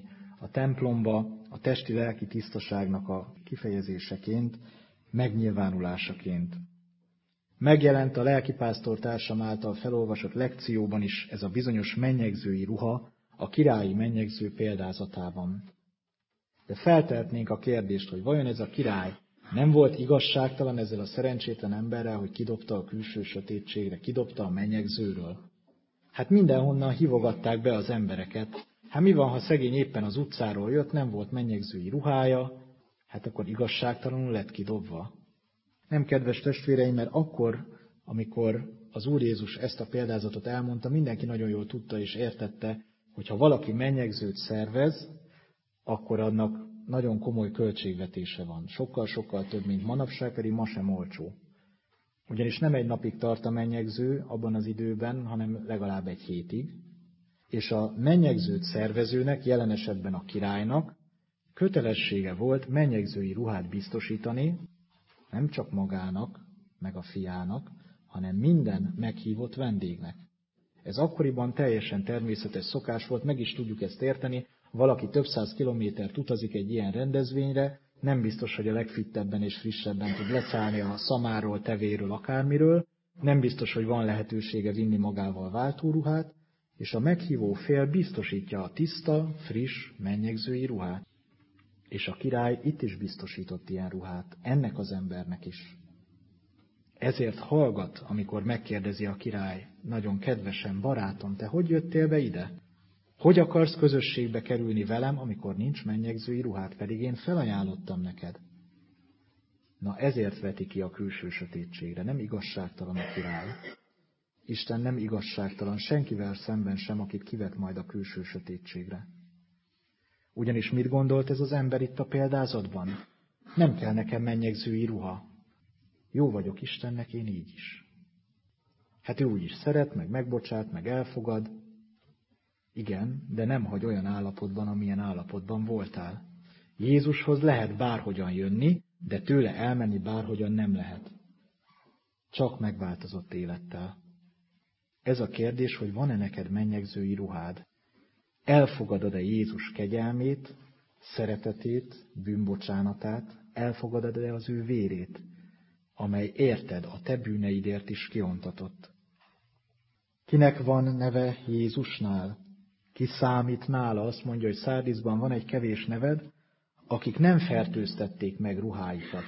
a templomba a testi-lelki tisztaságnak a kifejezéseként, megnyilvánulásaként. Megjelent a lelkipásztor társam által felolvasott lekcióban is ez a bizonyos mennyegzői ruha a királyi mennyegző példázatában. De feltehetnénk a kérdést, hogy vajon ez a király nem volt igazságtalan ezzel a szerencsétlen emberrel, hogy kidobta a külső sötétségre, kidobta a mennyegzőről? Hát mindenhonnan hívogatták be az embereket. Hát mi van, ha szegény éppen az utcáról jött, nem volt mennyegzői ruhája, hát akkor igazságtalanul lett kidobva? Nem, kedves testvéreim, mert akkor, amikor az Úr Jézus ezt a példázatot elmondta, mindenki nagyon jól tudta és értette, hogy ha valaki mennyegzőt szervez, akkor annak nagyon komoly költségvetése van. Sokkal-sokkal több, mint manapság, pedig ma sem olcsó. Ugyanis nem egy napig tart a mennyegző abban az időben, hanem legalább egy hétig, és a mennyegzőt szervezőnek, jelen esetben a királynak kötelessége volt mennyegzői ruhát biztosítani, nem csak magának, meg a fiának, hanem minden meghívott vendégnek. Ez akkoriban teljesen természetes szokás volt, meg is tudjuk ezt érteni, valaki több száz kilométert utazik egy ilyen rendezvényre, nem biztos, hogy a legfittebben és frissebben tud leszállni a szamáról, tevéről, akármiről, nem biztos, hogy van lehetősége vinni magával váltóruhát, és a meghívó fél biztosítja a tiszta, friss, mennyegzői ruhát. És a király itt is biztosított ilyen ruhát, ennek az embernek is. Ezért hallgat, amikor megkérdezi a király, nagyon kedvesen, barátom, te hogy jöttél be ide? Hogy akarsz közösségbe kerülni velem, amikor nincs mennyegzői ruhát, pedig én felajánlottam neked? Na ezért veti ki a külső sötétségre, nem igazságtalan a király. Isten nem igazságtalan senkivel szemben sem, akit kivet majd a külső sötétségre. Ugyanis mit gondolt ez az ember itt a példázatban? Nem kell nekem mennyegzői ruha. Jó vagyok Istennek, én így is. Hát ő úgy is szeret, meg megbocsát, meg elfogad. Igen, de nem hagy olyan állapotban, amilyen állapotban voltál. Jézushoz lehet bárhogyan jönni, de tőle elmenni bárhogyan nem lehet. Csak megváltozott élettel. Ez a kérdés, hogy van-e neked mennyegzői ruhád? Elfogadod-e Jézus kegyelmét, szeretetét, bűnbocsánatát? Elfogadod-e az ő vérét, amely érted a te bűneidért is kiontatott? Kinek van neve Jézusnál? Ki számít nála? Azt mondja, hogy Szárdizban van egy kevés neved, akik nem fertőztették meg ruháikat.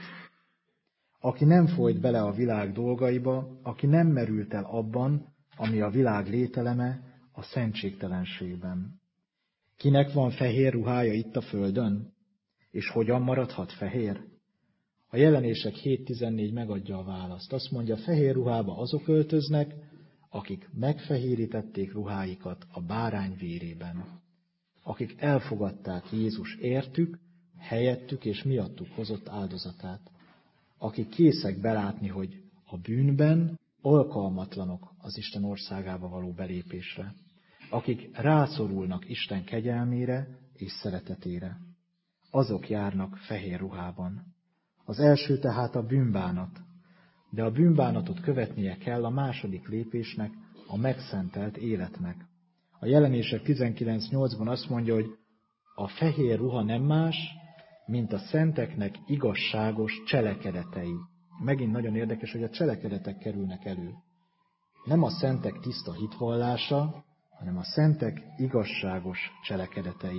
Aki nem folyt bele a világ dolgaiba, aki nem merült el abban, ami a világ lételeme, a szentségtelenségben. Kinek van fehér ruhája itt a földön? És hogyan maradhat fehér? A Jelenések 7.14 megadja a választ. Azt mondja, fehér ruhába azok öltöznek, akik megfehérítették ruháikat a bárány vérében. Akik elfogadták Jézus értük, helyettük és miattuk hozott áldozatát. Akik készek belátni, hogy a bűnben alkalmatlanok az Isten országába való belépésre. Akik rászorulnak Isten kegyelmére és szeretetére. Azok járnak fehér ruhában. Az első tehát a bűnbánat, de a bűnbánatot követnie kell a második lépésnek, a megszentelt életnek. A Jelenések 19.8-ban azt mondja, hogy a fehér ruha nem más, mint a szenteknek igazságos cselekedetei. Megint nagyon érdekes, hogy a cselekedetek kerülnek elő. Nem a szentek tiszta hitvallása, hanem a szentek igazságos cselekedetei.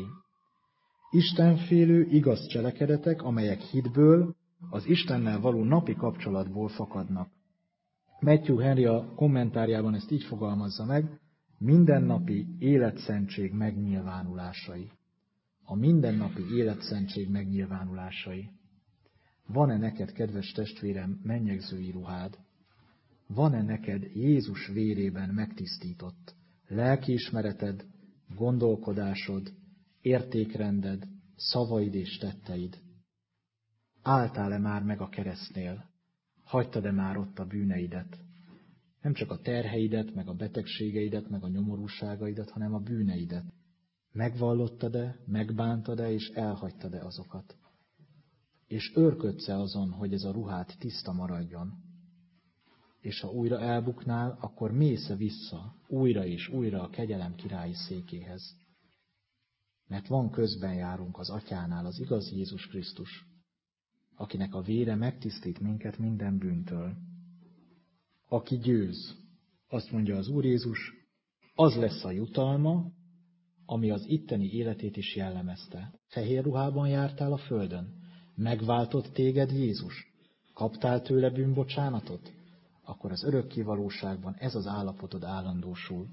Istenfélő igaz cselekedetek, amelyek hitből, az Istennel való napi kapcsolatból fakadnak. Matthew Henry a kommentárjában ezt így fogalmazza meg, mindennapi életszentség megnyilvánulásai. A mindennapi életszentség megnyilvánulásai. Van-e neked, kedves testvérem, mennyegzői ruhád? Van-e neked Jézus vérében megtisztított lelkiismereted, gondolkodásod, értékrended, szavaid és tetteid? Álltál-e már meg a keresztnél? Hagytad-e már ott a bűneidet? Nem csak a terheidet, meg a betegségeidet, meg a nyomorúságaidat, hanem a bűneidet. Megvallottad-e, megbántad-e és elhagytad-e azokat? És őrködsz-e azon, hogy ez a ruhád tiszta maradjon? És ha újra elbuknál, akkor mész-e vissza újra és újra a kegyelem királyi székéhez? mert van közben járunk az Atyánál, az igaz Jézus Krisztus, akinek a vére megtisztít minket minden bűntől. Aki győz, azt mondja az Úr Jézus, az lesz a jutalma, ami az itteni életét is jellemezte. Fehér ruhában jártál a földön, megváltott téged Jézus, kaptál tőle bűnbocsánatot, akkor az örökké valóságban ez az állapotod állandósul.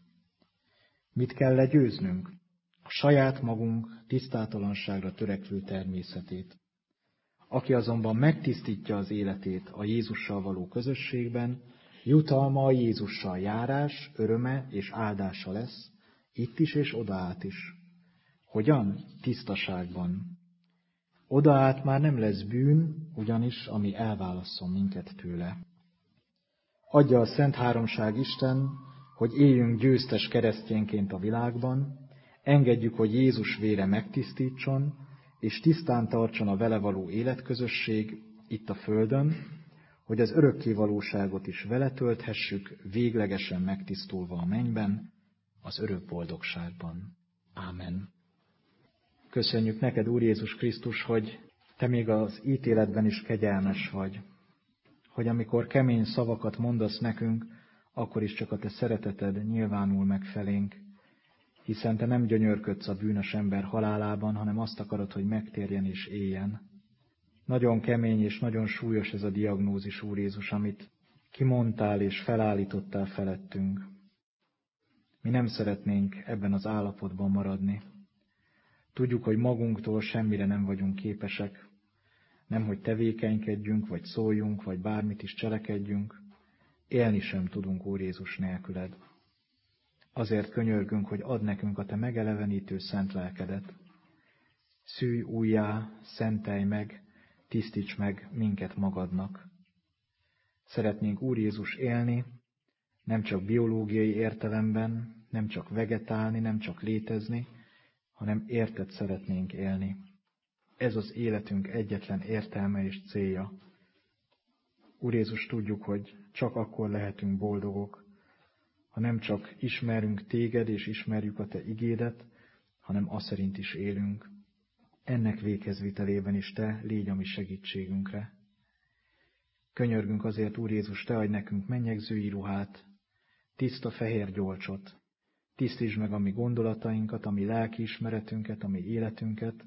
Mit kell legyőznünk? A saját magunk tisztátalanságra törekvő természetét. Aki azonban megtisztítja az életét a Jézussal való közösségben, jutalma a Jézussal járás, öröme és áldása lesz, itt is és odaát is. Hogyan? Tisztaságban. Odaát már nem lesz bűn, ugyanis ami elválasszon minket tőle. Adja a Szent Háromság Isten, hogy éljünk győztes keresztényként a világban, engedjük, hogy Jézus vére megtisztítson, és tisztán tartson a vele való életközösség itt a földön, hogy az örökké valóságot is vele tölthessük, véglegesen megtisztulva a mennyben, az örök boldogságban. Ámen. Köszönjük neked, Úr Jézus Krisztus, hogy te még az ítéletben is kegyelmes vagy, hogy amikor kemény szavakat mondasz nekünk, akkor is csak a te szereteted nyilvánul meg felénk, hiszen te nem gyönyörködsz a bűnös ember halálában, hanem azt akarod, hogy megtérjen és éljen. Nagyon kemény és nagyon súlyos ez a diagnózis, Úr Jézus, amit kimondtál és felállítottál felettünk. Mi nem szeretnénk ebben az állapotban maradni. Tudjuk, hogy magunktól semmire nem vagyunk képesek, nem hogy tevékenykedjünk, vagy szóljunk, vagy bármit is cselekedjünk, élni sem tudunk, Úr Jézus, nélküled. Azért könyörgünk, hogy add nekünk a te megelevenítő szent lelkedet. Szűj újjá, szentelj meg, tisztíts meg minket magadnak. Szeretnénk, Úr Jézus, élni, nem csak biológiai értelemben, nem csak vegetálni, nem csak létezni, hanem érted szeretnénk élni. Ez az életünk egyetlen értelme és célja. Úr Jézus, tudjuk, hogy csak akkor lehetünk boldogok, ha nem csak ismerünk téged és ismerjük a te igédet, hanem azt szerint is élünk. Ennek véghezvitelében is te légy a mi segítségünkre. Könyörgünk azért, Úr Jézus, te adj nekünk mennyegzői ruhát, tiszta fehér gyolcsot. Tisztítsd meg a mi gondolatainkat, a mi lelkiismeretünket, a mi életünket,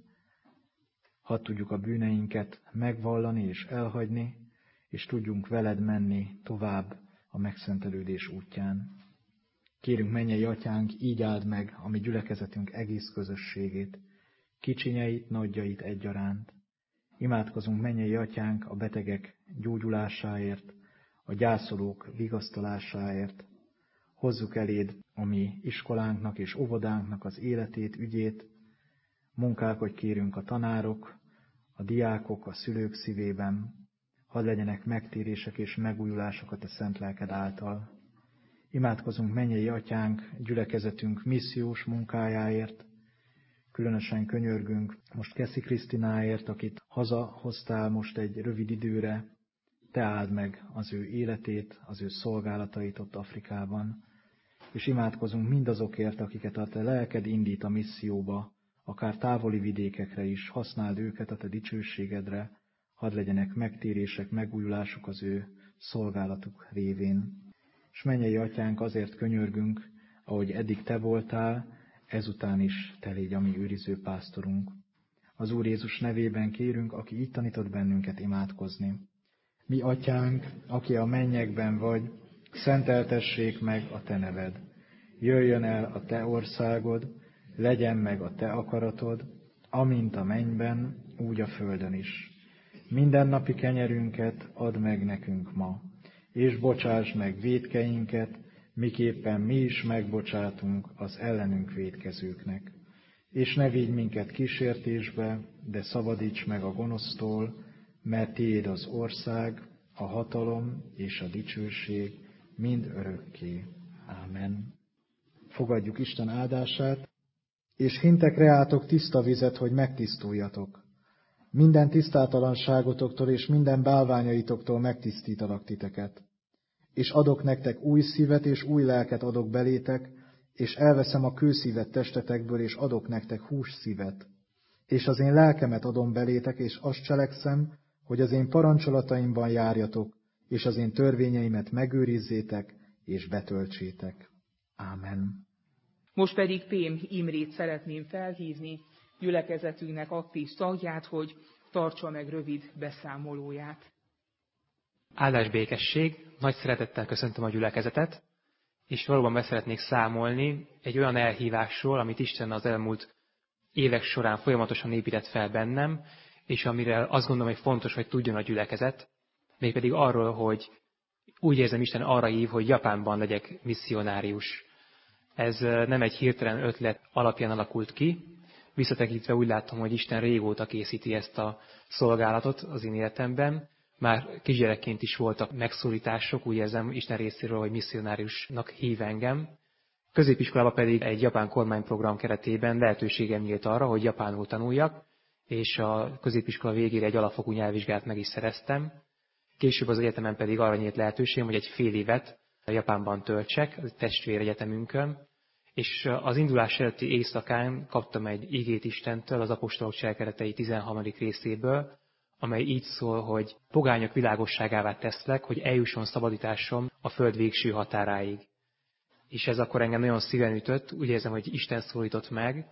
hadd tudjuk a bűneinket megvallani és elhagyni, és tudjunk veled menni tovább a megszentelődés útján. Kérünk, mennyei Atyánk, így áld meg a mi gyülekezetünk egész közösségét, kicsinyeit, nagyjait egyaránt. Imádkozunk, mennyei Atyánk, a betegek gyógyulásáért, a gyászolók vigasztalásáért. Hozzuk eléd a mi iskolánknak és óvodánknak az életét, ügyét. Munkálkodj, kérünk, a tanárok, a diákok, a szülők szívében. Hadd legyenek megtérések és megújulások a te szent lelked által. Imádkozunk, mennyei Atyánk, gyülekezetünk missziós munkájáért. Különösen könyörgünk most Keszi Krisztináért, akit hazahoztál most egy rövid időre. Te áld meg az ő életét, az ő szolgálatait ott Afrikában. És imádkozunk mindazokért, akiket a te lelked indít a misszióba, akár távoli vidékekre is, használd őket a te dicsőségedre, hadd legyenek megtérések, megújulások az ő szolgálatuk révén. És mennyei Atyánk, azért könyörgünk, ahogy eddig te voltál, ezután is te légy a mi őriző pásztorunk. Az Úr Jézus nevében kérünk, aki itt tanított bennünket imádkozni. Mi Atyánk, aki a mennyekben vagy, szenteltessék meg a te neved. Jöjjön el a te országod, legyen meg a te akaratod, amint a mennyben, úgy a földön is. Mindennapi kenyerünket add meg nekünk ma, és bocsáss meg vétkeinket, miképpen mi is megbocsátunk az ellenünk vétkezőknek. És ne vigy minket kísértésbe, de szabadíts meg a gonosztól, mert tiéd az ország, a hatalom és a dicsőség mind örökké. Ámen. Fogadjuk Isten áldását, és hintek reátok tiszta vizet, hogy megtisztuljatok. Minden tisztátalanságotoktól és minden bálványaitoktól megtisztítalak titeket. És adok nektek új szívet és új lelket adok belétek, és elveszem a kőszívet testetekből, és adok nektek hússzívet. És az én lelkemet adom belétek, és azt cselekszem, hogy az én parancsolataimban járjatok, és az én törvényeimet megőrizzétek, és betöltsétek. Ámen. Most pedig Pém Imrét szeretném felhívni, gyülekezetünknek aktív tagját, hogy tartsa meg rövid beszámolóját. Áldás békesség, nagy szeretettel köszöntöm a gyülekezetet, és valóban beszeretnék számolni egy olyan elhívásról, amit Isten az elmúlt évek során folyamatosan épített fel bennem, és amire azt gondolom, hogy fontos, hogy tudjon a gyülekezet, mégpedig arról, hogy úgy érzem, Isten arra hív, hogy Japánban legyek misszionárius. Ez nem egy hirtelen ötlet alapján alakult ki, visszatekintve úgy látom, hogy Isten régóta készíti ezt a szolgálatot az én életemben. Már kisgyerekként is voltak megszólítások, úgy érzem Isten részéről, hogy misszionáriusnak hív engem. Középiskolában pedig egy japán kormányprogram keretében lehetőségem nyílt arra, hogy japánul tanuljak, és a középiskola végére egy alapfokú nyelvvizsgát meg is szereztem. Később az egyetemen pedig arra nyílt lehetőségem, hogy egy fél évet Japánban töltsek, a testvéregyetemünkön, és az indulás előtti éjszakán kaptam egy igét Istentől az apostolok cselekedetei 13. részéből, amely így szól, hogy pogányok világosságává teszlek, hogy eljusson szabadításom a föld végső határáig. És ez akkor engem nagyon szíven ütött, úgy érzem, hogy Isten szólított meg,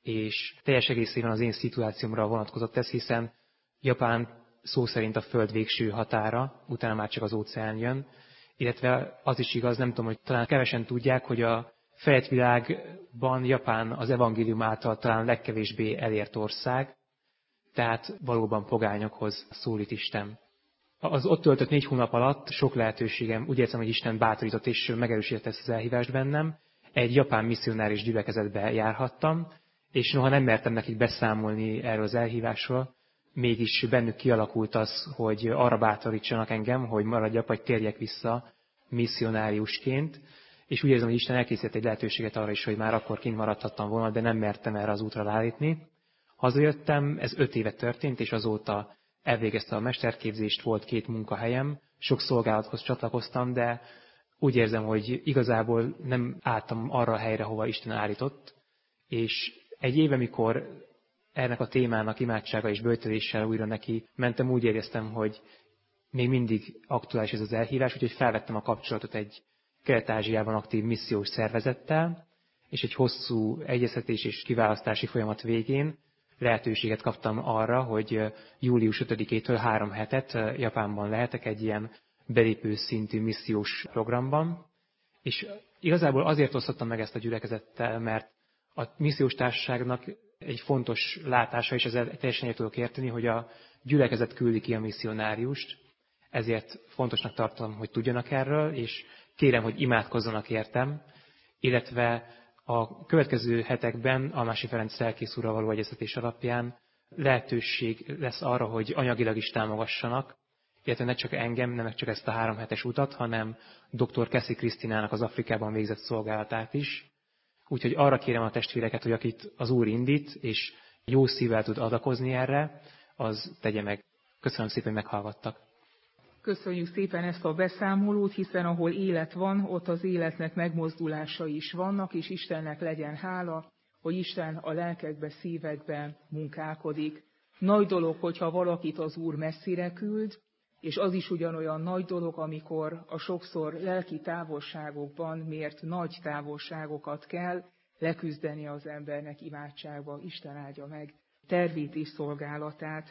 és teljes egészében az én szituációmra vonatkozott ez, hiszen Japán szó szerint a föld végső határa, utána már csak az óceán jön, illetve az is igaz, nem tudom, hogy talán kevesen tudják, hogy a fejlett világban Japán az evangélium által talán legkevésbé elért ország, tehát valóban pogányokhoz szólít Isten. Az ott töltött 4 hónap alatt sok lehetőségem, úgy érzem, hogy Isten bátorított és megerősített ezt az elhívást bennem. Egy japán misszionáris gyülekezetbe járhattam, és noha nem mertem nekik beszámolni erről az elhívásról, mégis bennük kialakult az, hogy arra bátorítsanak engem, hogy maradjak, vagy térjek vissza misszionáriusként. És úgy érzem, hogy Isten elkészített egy lehetőséget arra is, hogy már akkor kint maradhattam volna, de nem mertem erre az útra rálépni. Hazajöttem, ez 5 éve történt, és azóta elvégeztem a mesterképzést, volt 2 munkahelyem, sok szolgálathoz csatlakoztam, de úgy érzem, hogy igazából nem álltam arra a helyre, hova Isten állított. És egy éve, mikor ennek a témának imádsága és böjtöléssel újra neki mentem, úgy éreztem, hogy még mindig aktuális ez az elhívás, úgyhogy felvettem a kapcsolatot egy Kelet-Ázsiában aktív missziós szervezettel, és egy hosszú egyeztetés és kiválasztási folyamat végén lehetőséget kaptam arra, hogy július 5-től 3 hetet Japánban lehetek egy ilyen belépő szintű missziós programban. És igazából azért osztottam meg ezt a gyülekezettel, mert a missziós társaságnak egy fontos látása, és ezzel teljesen egyet tudok érteni, hogy a gyülekezet küldi ki a misszionáriust, ezért fontosnak tartom, hogy tudjanak erről, és kérem, hogy imádkozzanak értem, illetve a következő hetekben Almási Ferenc lelkész úrral való egyeztetés alapján lehetőség lesz arra, hogy anyagilag is támogassanak, illetve ne csak engem, nem csak ezt a 3 hetes utat, hanem dr. Keszi Krisztinának az Afrikában végzett szolgálatát is. Úgyhogy arra kérem a testvéreket, hogy akit az Úr indít, és jó szívvel tud adakozni erre, az tegye meg. Köszönöm szépen, hogy meghallgattak. Köszönjük szépen ezt a beszámolót, hiszen ahol élet van, ott az életnek megmozdulásai is vannak, és Istennek legyen hála, hogy Isten a lelkekbe, szívekbe munkálkodik. Nagy dolog, hogyha valakit az Úr messzire küld, és az is ugyanolyan nagy dolog, amikor a sokszor lelki távolságokban mért nagy távolságokat kell leküzdeni az embernek imádságba. Isten áldja meg tervét és szolgálatát.